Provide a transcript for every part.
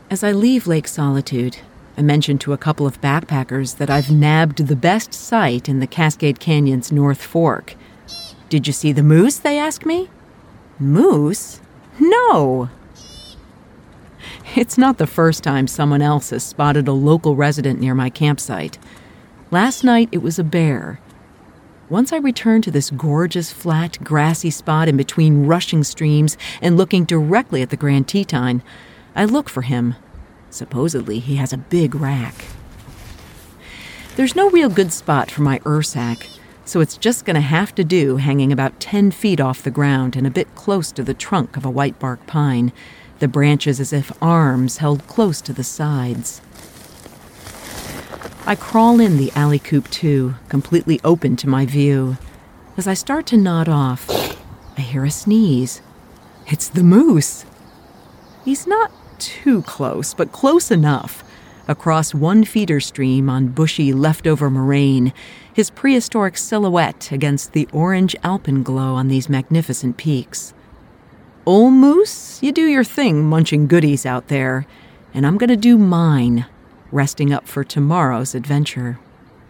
As I leave Lake Solitude, I mention to a couple of backpackers that I've nabbed the best site in the Cascade Canyon's North Fork. "Did you see the moose?" they ask me. Moose? No! It's not the first time someone else has spotted a local resident near my campsite. Last night, it was a bear. Once I returned to this gorgeous, flat, grassy spot in between rushing streams and looking directly at the Grand Teton, I look for him. Supposedly, he has a big rack. There's no real good spot for my ursack, so it's just going to have to do hanging about 10 feet off the ground and a bit close to the trunk of a whitebark pine, the branches as if arms held close to the sides. I crawl in the alley coop too, completely open to my view. As I start to nod off, I hear a sneeze. It's the moose. He's not too close, but close enough. Across one feeder stream on bushy leftover moraine, his prehistoric silhouette against the orange alpenglow on these magnificent peaks. Ol' moose, you do your thing munching goodies out there, and I'm gonna do mine, resting up for tomorrow's adventure.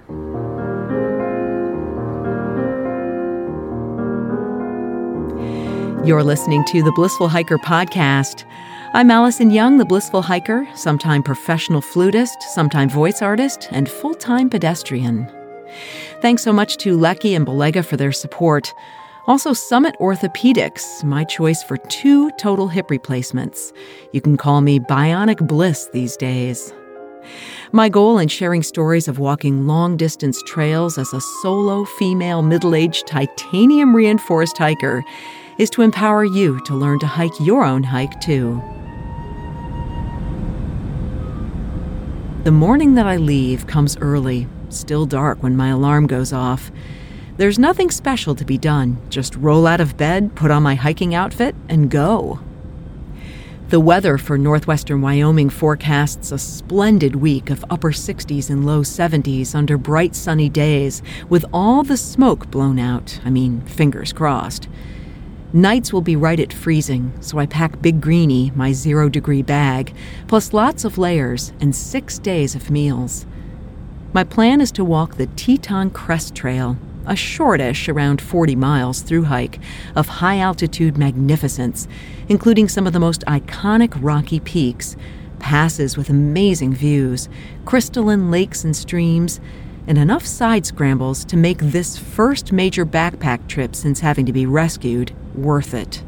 You're listening to the Blissful Hiker podcast. I'm Allison Young, the Blissful Hiker, sometime professional flutist, sometime voice artist, and full-time pedestrian. Thanks so much to Lecky and Belega for their support. Also, Summit Orthopedics, my choice for 2 total hip replacements. You can call me Bionic Bliss these days. My goal in sharing stories of walking long-distance trails as a solo, female, middle-aged, titanium-reinforced hiker is to empower you to learn to hike your own hike, too. The morning that I leave comes early, still dark when my alarm goes off. There's nothing special to be done, just roll out of bed, put on my hiking outfit, and go. The weather for northwestern Wyoming forecasts a splendid week of upper 60s and low 70s under bright sunny days, with all the smoke blown out. Fingers crossed. Nights will be right at freezing, so I pack Big Greenie, my 0-degree bag, plus lots of layers and 6 days of meals. My plan is to walk the Teton Crest Trail, a shortish, around 40 miles through hike of high-altitude magnificence, including some of the most iconic rocky peaks, passes with amazing views, crystalline lakes and streams, and enough side scrambles to make this first major backpack trip since having to be rescued worth it.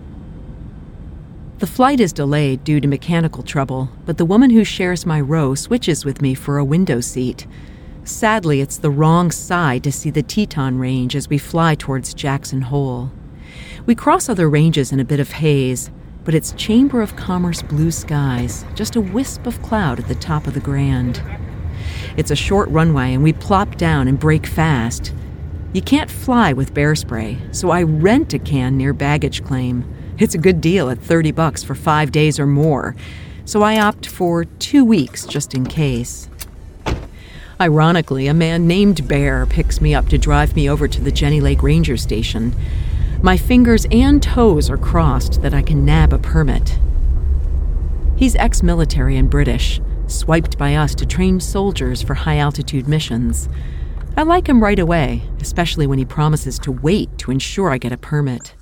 The flight is delayed due to mechanical trouble, but the woman who shares my row switches with me for a window seat. Sadly, it's the wrong side to see the Teton Range as we fly towards Jackson Hole. We cross other ranges in a bit of haze, but it's Chamber of Commerce blue skies, just a wisp of cloud at the top of the Grand. It's a short runway, and we plop down and brake fast. You can't fly with bear spray, so I rent a can near baggage claim. It's a good deal at $30 for 5 days or more, so I opt for 2 weeks just in case. Ironically, a man named Bear picks me up to drive me over to the Jenny Lake Ranger Station. My fingers and toes are crossed that I can nab a permit. He's ex-military and British, swiped by us to train soldiers for high-altitude missions. I like him right away, especially when he promises to wait to ensure I get a permit.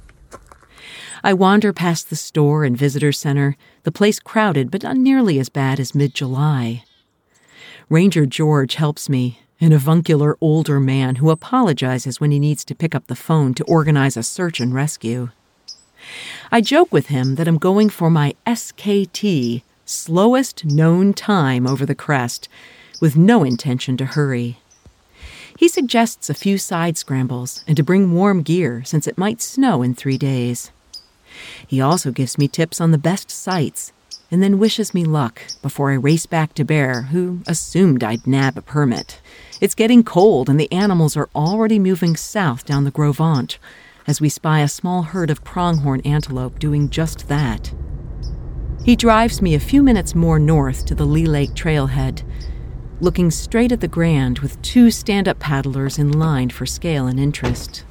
I wander past the store and visitor center, the place crowded but not nearly as bad as mid-July. Ranger George helps me, an avuncular older man who apologizes when he needs to pick up the phone to organize a search and rescue. I joke with him that I'm going for my SKT, slowest known time over the crest, with no intention to hurry. He suggests a few side scrambles and to bring warm gear since it might snow in 3 days. He also gives me tips on the best sites and then wishes me luck before I race back to Bear, who assumed I'd nab a permit. It's getting cold and the animals are already moving south down the Gros Ventre as we spy a small herd of pronghorn antelope doing just that. He drives me a few minutes more north to the Lee Lake trailhead, looking straight at the Grand with 2 stand-up paddlers in line for scale and interest.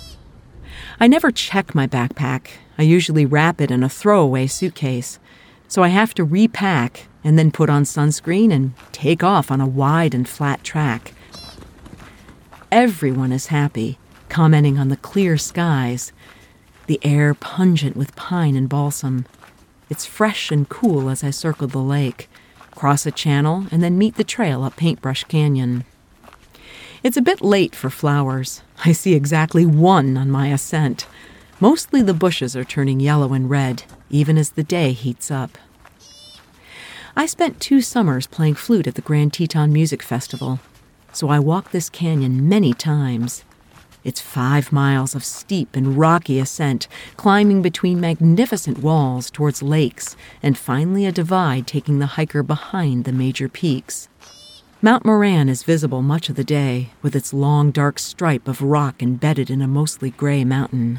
I never check my backpack. I usually wrap it in a throwaway suitcase. so I have to repack and then put on sunscreen and take off on a wide and flat track. Everyone is happy, commenting on the clear skies, the air pungent with pine and balsam. It's fresh and cool as I circle the lake, cross a channel, and then meet the trail up Paintbrush Canyon. It's a bit late for flowers. I see exactly one on my ascent. Mostly the bushes are turning yellow and red, even as the day heats up. I spent 2 summers playing flute at the Grand Teton Music Festival, so I walked this canyon many times. It's 5 miles of steep and rocky ascent, climbing between magnificent walls towards lakes, and finally a divide taking the hiker behind the major peaks. Mount Moran is visible much of the day, with its long dark stripe of rock embedded in a mostly gray mountain.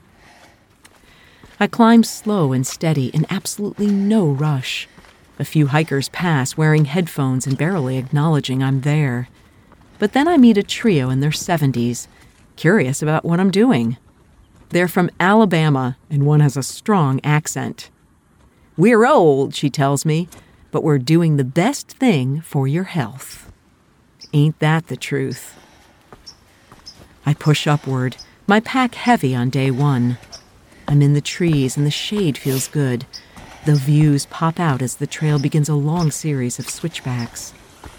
I climb slow and steady in absolutely no rush. A few hikers pass wearing headphones and barely acknowledging I'm there. But then I meet a trio in their 70s, curious about what I'm doing. They're from Alabama, and one has a strong accent. "We're old," she tells me, "but we're doing the best thing for your health." Ain't that the truth? I push upward, my pack heavy on day 1. I'm in the trees and the shade feels good. The views pop out as the trail begins a long series of switchbacks.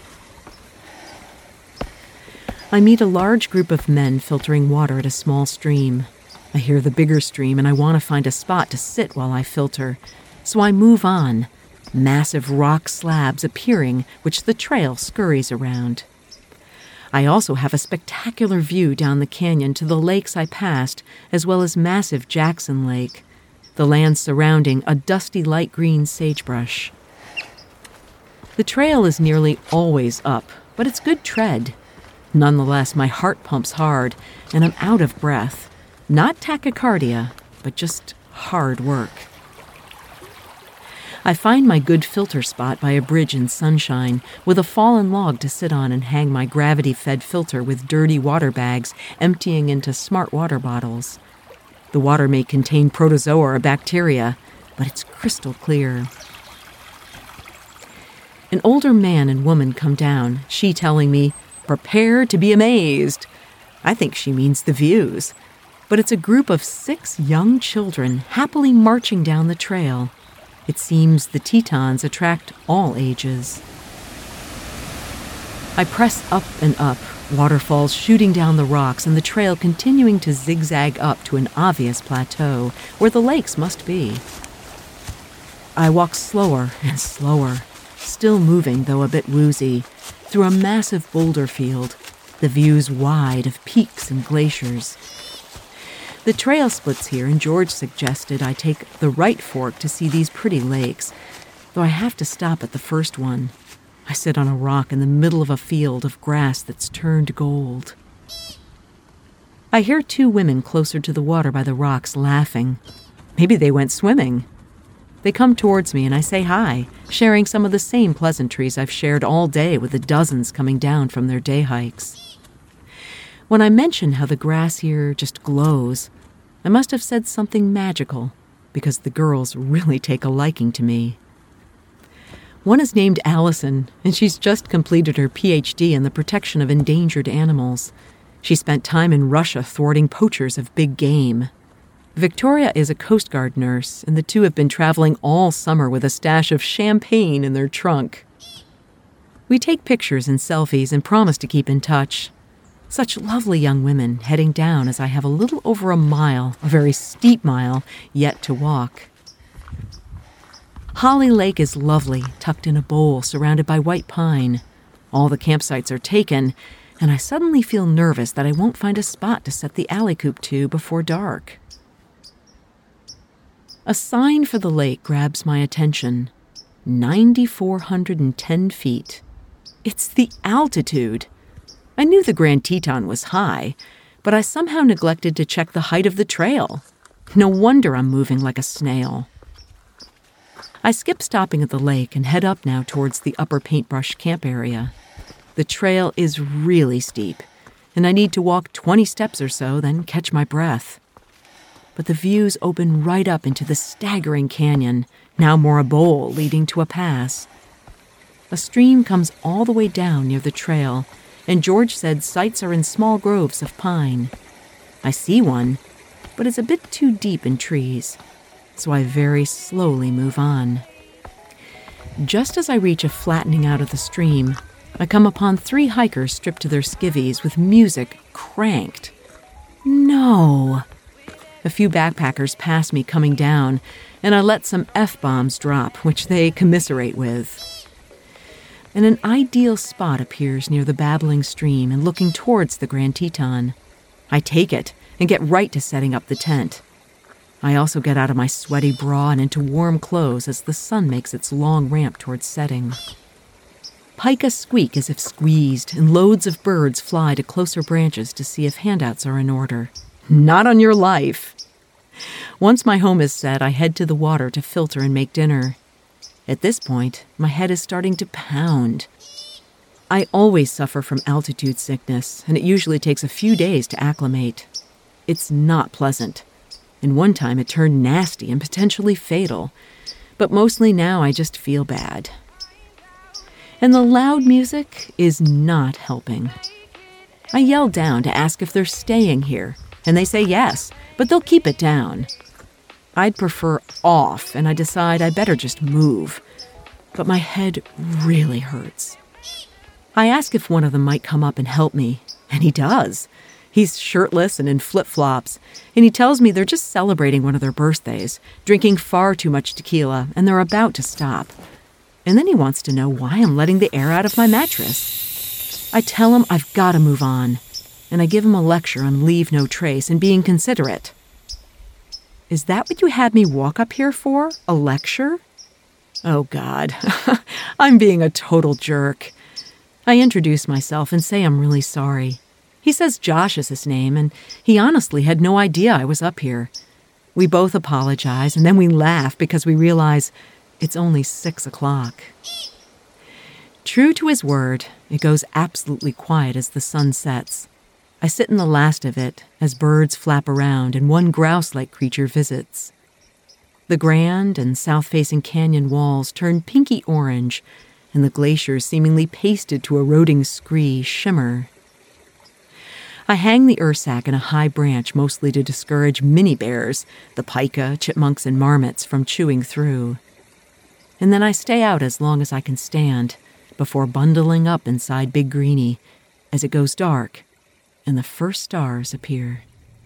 I meet a large group of men filtering water at a small stream. I hear the bigger stream and I want to find a spot to sit while I filter, so I move on, massive rock slabs appearing which the trail scurries around. I also have a spectacular view down the canyon to the lakes I passed, as well as massive Jackson Lake, the land surrounding a dusty light green sagebrush. The trail is nearly always up, but it's good tread. Nonetheless, my heart pumps hard, and I'm out of breath. Not tachycardia, but just hard work. I find my good filter spot by a bridge in sunshine, with a fallen log to sit on and hang my gravity-fed filter with dirty water bags emptying into smart water bottles. The water may contain protozoa or bacteria, but it's crystal clear. An older man and woman come down, she telling me, "Prepare to be amazed." I think she means the views. But it's a group of 6 young children happily marching down the trail. It seems the Tetons attract all ages. I press up and up, waterfalls shooting down the rocks and the trail continuing to zigzag up to an obvious plateau where the lakes must be. I walk slower and slower, still moving though a bit woozy, through a massive boulder field, the views wide of peaks and glaciers. The trail splits here, and George suggested I take the right fork to see these pretty lakes, though I have to stop at the first one. I sit on a rock in the middle of a field of grass that's turned gold. I hear 2 women closer to the water by the rocks laughing. Maybe they went swimming. They come towards me and I say hi, sharing some of the same pleasantries I've shared all day with the dozens coming down from their day hikes. When I mention how the grass here just glows, I must have said something magical, because the girls really take a liking to me. One is named Allison, and she's just completed her PhD in the protection of endangered animals. She spent time in Russia thwarting poachers of big game. Victoria is a Coast Guard nurse, and the 2 have been traveling all summer with a stash of champagne in their trunk. We take pictures and selfies and promise to keep in touch. Such lovely young women heading down as I have a little over a mile, a very steep mile, yet to walk. Holly Lake is lovely, tucked in a bowl surrounded by white pine. All the campsites are taken, and I suddenly feel nervous that I won't find a spot to set the alley coop to before dark. A sign for the lake grabs my attention. 9,410 feet. It's the altitude. I knew the Grand Teton was high, but I somehow neglected to check the height of the trail. No wonder I'm moving like a snail. I skip stopping at the lake and head up now towards the upper Paintbrush camp area. The trail is really steep, and I need to walk 20 steps or so, then catch my breath. but the views open right up into the staggering canyon, now more a bowl leading to a pass. A stream comes all the way down near the trail, and George said sites are in small groves of pine. I see one, but it's a bit too deep in trees, so I very slowly move on. Just as I reach a flattening out of the stream, I come upon 3 hikers stripped to their skivvies with music cranked. No! A few backpackers pass me coming down, and I let some F-bombs drop, which they commiserate with. And an ideal spot appears near the babbling stream and looking towards the Grand Teton. I take it and get right to setting up the tent. I also get out of my sweaty bra and into warm clothes as the sun makes its long ramp towards setting. Pika squeak as if squeezed, and loads of birds fly to closer branches to see if handouts are in order. Not on your life. Once my home is set, I head to the water to filter and make dinner. At this point, my head is starting to pound. I always suffer from altitude sickness, and it usually takes a few days to acclimate. It's not pleasant, and one time it turned nasty and potentially fatal, but mostly now I just feel bad. And the loud music is not helping. I yell down to ask if they're staying here, and they say yes, but they'll keep it down. I'd prefer off, and I decide I better just move. But my head really hurts. I ask if one of them might come up and help me, and he does. He's shirtless and in flip-flops, and he tells me they're just celebrating one of their birthdays, drinking far too much tequila, and they're about to stop. And then he wants to know why I'm letting the air out of my mattress. I tell him I've got to move on, and I give him a lecture on leave no trace and being considerate. Is that what you had me walk up here for? A lecture? Oh, God. I'm being a total jerk. I introduce myself and say I'm really sorry. He says Josh is his name, and he honestly had no idea I was up here. We both apologize, and then we laugh because we realize it's only 6 o'clock. True to his word, it goes absolutely quiet as the sun sets. I sit in the last of it as birds flap around and one grouse-like creature visits. The grand and south-facing canyon walls turn pinky orange, and the glaciers, seemingly pasted to eroding scree, shimmer. I hang the ursack in a high branch mostly to discourage mini bears, the pika, chipmunks, and marmots from chewing through. And then I stay out as long as I can stand before bundling up inside Big Greenie as it goes dark and the first stars appear.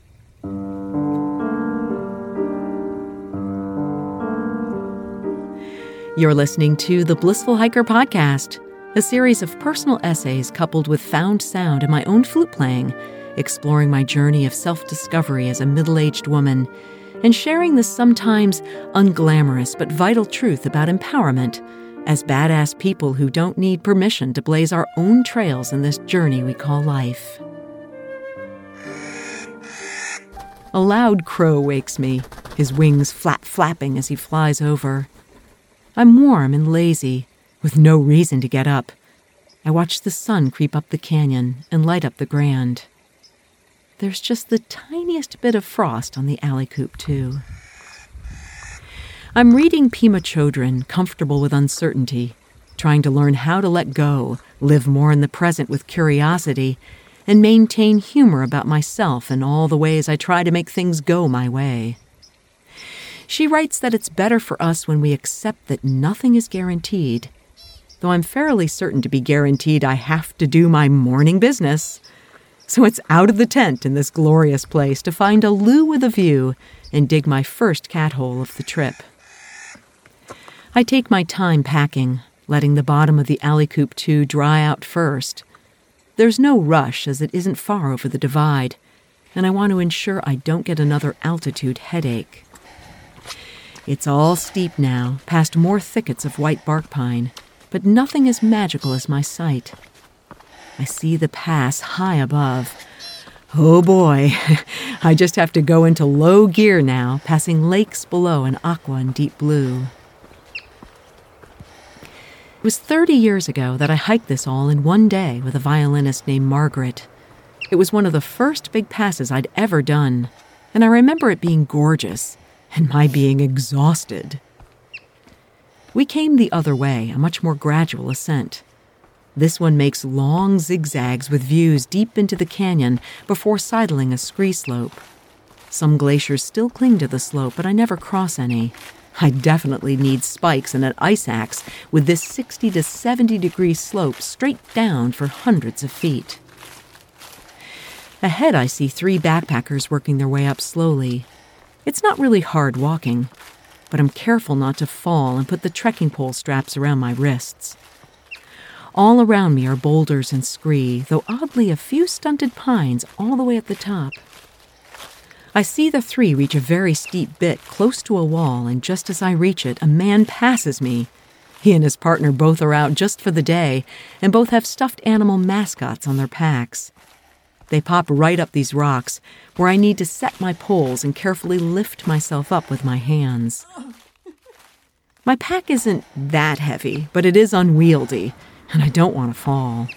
You're listening to the Blissful Hiker Podcast, a series of personal essays coupled with found sound and my own flute playing, exploring my journey of self-discovery as a middle-aged woman, and sharing the sometimes unglamorous but vital truth about empowerment as badass people who don't need permission to blaze our own trails in this journey we call life. A loud crow wakes me, his wings flapping as he flies over. I'm warm and lazy, with no reason to get up. I watch the sun creep up the canyon and light up the Grand. There's just the tiniest bit of frost on the alley coop, too. I'm reading Pema Chodron, Comfortable with Uncertainty, trying to learn how to let go, live more in the present with curiosity, and maintain humor about myself and all the ways I try to make things go my way. She writes that it's better for us when we accept that nothing is guaranteed, though I'm fairly certain to be guaranteed I have to do my morning business. So it's out of the tent in this glorious place to find a loo with a view and dig my first cat hole of the trip. I take my time packing, letting the bottom of the alley coop 2 dry out first. There's no rush as it isn't far over the divide, and I want to ensure I don't get another altitude headache. It's all steep now, past more thickets of white bark pine, but nothing as magical as my sight. I see the pass high above. Oh boy, I just have to go into low gear now, passing lakes below in aqua and deep blue. It was 30 years ago that I hiked this all in one day with a violinist named Margaret. It was one of the first big passes I'd ever done. and I remember it being gorgeous and my being exhausted. We came the other way, a much more gradual ascent. This one makes long zigzags with views deep into the canyon before sidling a scree slope. Some glaciers still cling to the slope, but I never cross any. I definitely need spikes and an ice axe with this 60 to 70 degree slope straight down for hundreds of feet. Ahead I see 3 backpackers working their way up slowly. It's not really hard walking, but I'm careful not to fall and put the trekking pole straps around my wrists. All around me are boulders and scree, though oddly a few stunted pines all the way at the top. I see the 3 reach a very steep bit close to a wall, and just as I reach it, a man passes me. He and his partner both are out just for the day, and both have stuffed animal mascots on their packs. They pop right up these rocks, where I need to set my poles and carefully lift myself up with my hands. My pack isn't that heavy, but it is unwieldy, and I don't want to fall.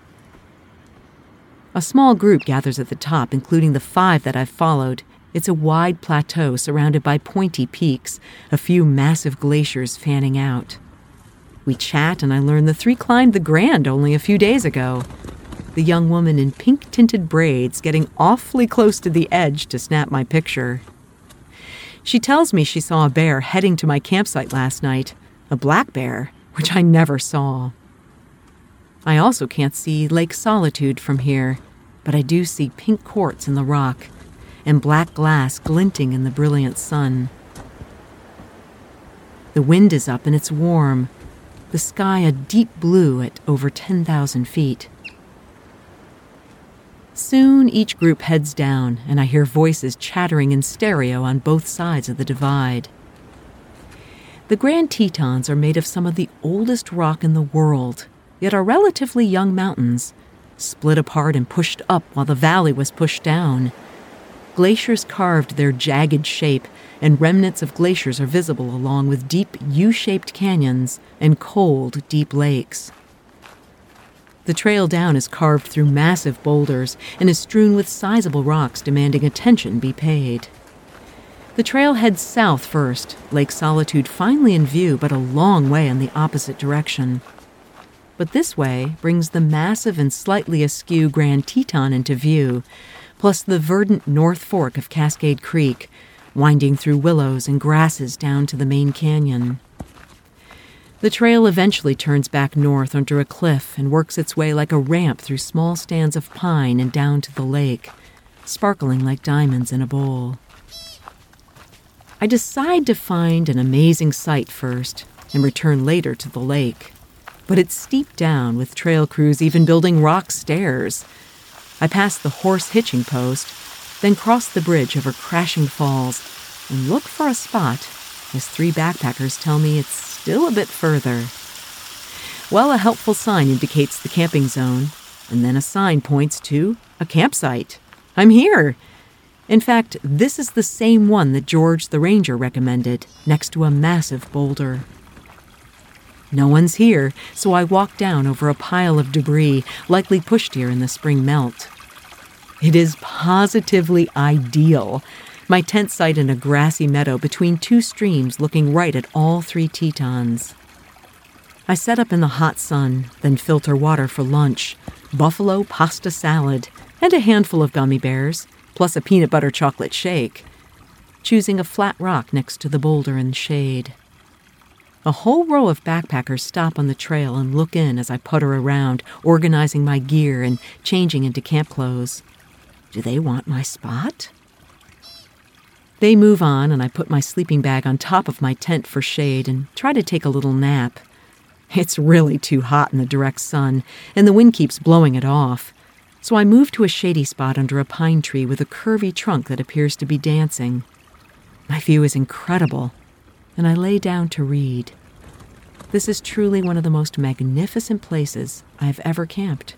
A small group gathers at the top, including the 5 that I've followed. It's a wide plateau surrounded by pointy peaks, a few massive glaciers fanning out. We chat, and I learn the 3 climbed the Grand only a few days ago. The young woman in pink-tinted braids getting awfully close to the edge to snap my picture. She tells me she saw a bear heading to my campsite last night, a black bear, which I never saw. I also can't see Lake Solitude from here, but I do see pink quartz in the rock and black glass glinting in the brilliant sun. The wind is up and it's warm, the sky a deep blue at over 10,000 feet. Soon each group heads down, and I hear voices chattering in stereo on both sides of the divide. The Grand Tetons are made of some of the oldest rock in the world, yet are relatively young mountains, split apart and pushed up while the valley was pushed down. Glaciers carved their jagged shape, and remnants of glaciers are visible along with deep U-shaped canyons and cold, deep lakes. The trail down is carved through massive boulders and is strewn with sizable rocks demanding attention be paid. The trail heads south first, Lake Solitude finally in view but a long way in the opposite direction. But this way brings the massive and slightly askew Grand Teton into view, plus the verdant North Fork of Cascade Creek, winding through willows and grasses down to the main canyon. The trail eventually turns back north under a cliff and works its way like a ramp through small stands of pine and down to the lake, sparkling like diamonds in a bowl. I decide to find an amazing sight first and return later to the lake. But it's steep down, with trail crews even building rock stairs. I pass the horse hitching post, then cross the bridge over crashing falls and look for a spot as 3 backpackers tell me it's still a bit further. Well, a helpful sign indicates the camping zone, and then a sign points to a campsite. I'm here! In fact, this is the same one that George the Ranger recommended, next to a massive boulder. No one's here, so I walk down over a pile of debris, likely pushed here in the spring melt. It is positively ideal. My tent site in a grassy meadow between 2 streams looking right at all 3 Tetons. I set up in the hot sun, then filter water for lunch, buffalo pasta salad, and a handful of gummy bears, plus a peanut butter chocolate shake, choosing a flat rock next to the boulder in the shade. A whole row of backpackers stop on the trail and look in as I putter around, organizing my gear and changing into camp clothes. Do they want my spot? They move on, and I put my sleeping bag on top of my tent for shade and try to take a little nap. It's really too hot in the direct sun, and the wind keeps blowing it off. So I move to a shady spot under a pine tree with a curvy trunk that appears to be dancing. My view is incredible, and I lay down to read. This is truly one of the most magnificent places I've ever camped.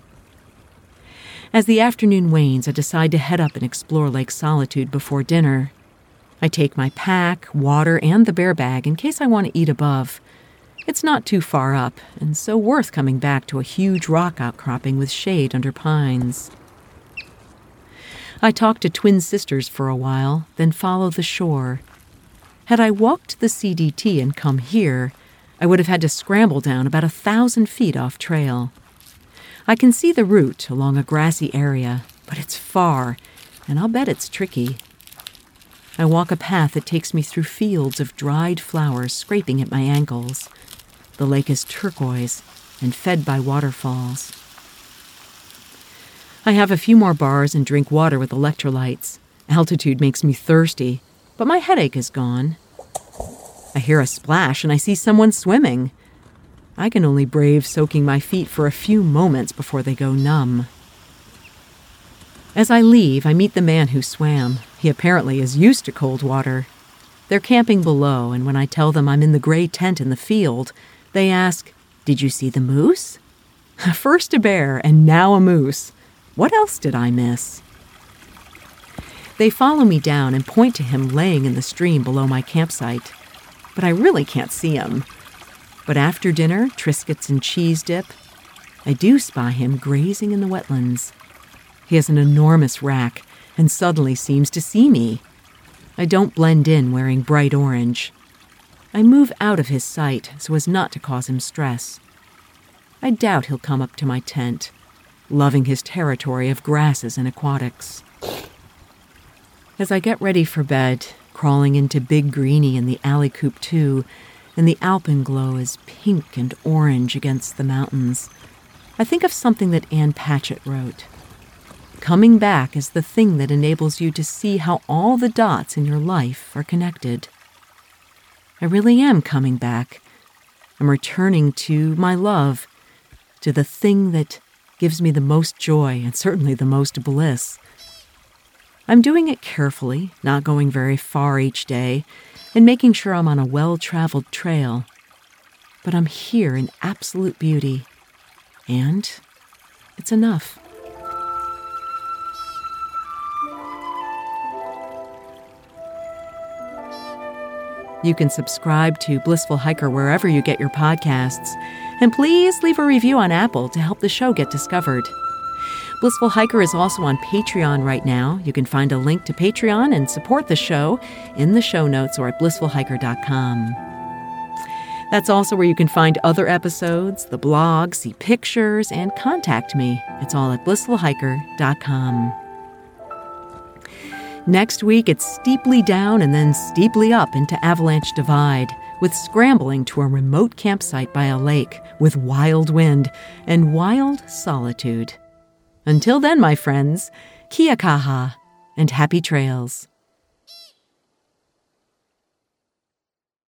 As the afternoon wanes, I decide to head up and explore Lake Solitude before dinner. I take my pack, water, and the bear bag in case I want to eat above. It's not too far up, and so worth coming back to a huge rock outcropping with shade under pines. I talk to twin sisters for a while, then follow the shore. Had I walked the CDT and come here, I would have had to scramble down about 1,000 feet off trail. I can see the route along a grassy area, but it's far, and I'll bet it's tricky. I walk a path that takes me through fields of dried flowers scraping at my ankles. The lake is turquoise and fed by waterfalls. I have a few more bars and drink water with electrolytes. Altitude makes me thirsty, but my headache is gone. I hear a splash and I see someone swimming. I can only brave soaking my feet for a few moments before they go numb. As I leave, I meet the man who swam. He apparently is used to cold water. They're camping below, and when I tell them I'm in the gray tent in the field, they ask, "Did you see the moose?" First a bear, and now a moose. What else did I miss? They follow me down and point to him laying in the stream below my campsite. But I really can't see him. But after dinner, Triscuits and cheese dip, I do spy him grazing in the wetlands. He has an enormous rack and suddenly seems to see me. I don't blend in wearing bright orange. I move out of his sight so as not to cause him stress. I doubt he'll come up to my tent, loving his territory of grasses and aquatics. As I get ready for bed, crawling into Big Greenie in the alley coop too, and the alpenglow is pink and orange against the mountains, I think of something that Ann Patchett wrote. Coming back is the thing that enables you to see how all the dots in your life are connected. I really am coming back. I'm returning to my love, to the thing that gives me the most joy and certainly the most bliss. I'm doing it carefully, not going very far each day, and making sure I'm on a well-traveled trail. But I'm here in absolute beauty, and it's enough. You can subscribe to Blissful Hiker wherever you get your podcasts, and please leave a review on Apple to help the show get discovered. Blissful Hiker is also on Patreon right now. You can find a link to Patreon and support the show in the show notes or at blissfulhiker.com. That's also where you can find other episodes, the blog, see pictures, and contact me. It's all at blissfulhiker.com. Next week, it's steeply down and then steeply up into Avalanche Divide, with scrambling to a remote campsite by a lake with wild wind and wild solitude. Until then, my friends, kia kaha and happy trails.